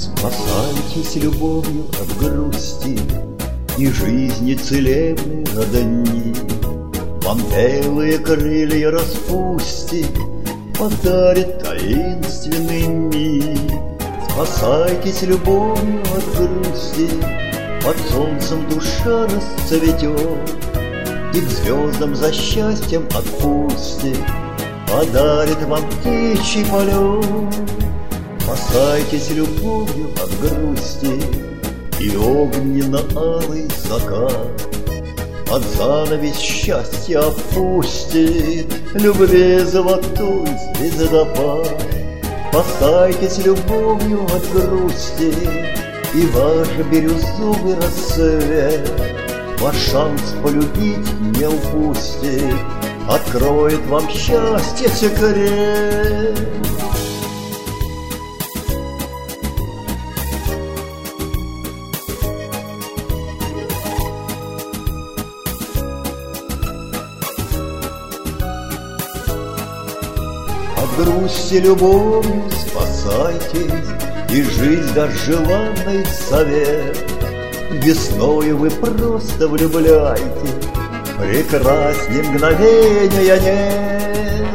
Спасайтесь любовью от грусти и жизни целебны родни. Вам белые крылья распустит, подарит таинственный мир. Спасайтесь любовью от грусти, под солнцем душа расцветет, и к звездам за счастьем отпустит, подарит вам птичий полет. Спасайтесь любовью от грусти, и огненно-алый закат под занавес счастья опустит любви золотой звездопад. Спасайтесь любовью от грусти, и ваш бирюзовый рассвет ваш шанс полюбить не упустит, откроет вам счастье секрет. От грусти любовью спасайтесь, и жизнь даст желанный совет. Весною вы просто влюбляйтесь, прекрасней мгновения нет.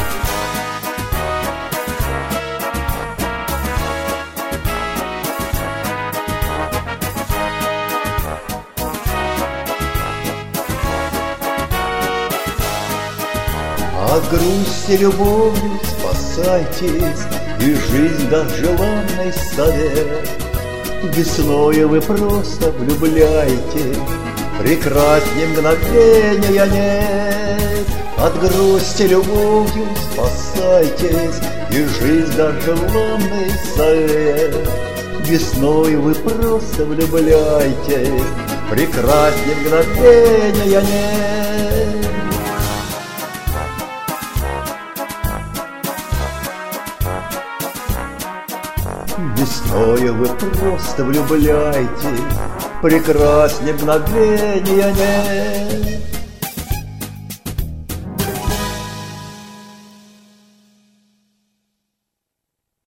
От грусти любовью спасайтесь, и жизнь даст желанный совет. Весною вы просто влюбляйтесь, прекрасней мгновения нет. От грусти любовью спасайтесь, и жизнь даст желанный совет. Весною вы просто влюбляйтесь, прекрасней мгновения нет. Весною вы просто влюбляйтесь, прекрасней мгновения нет.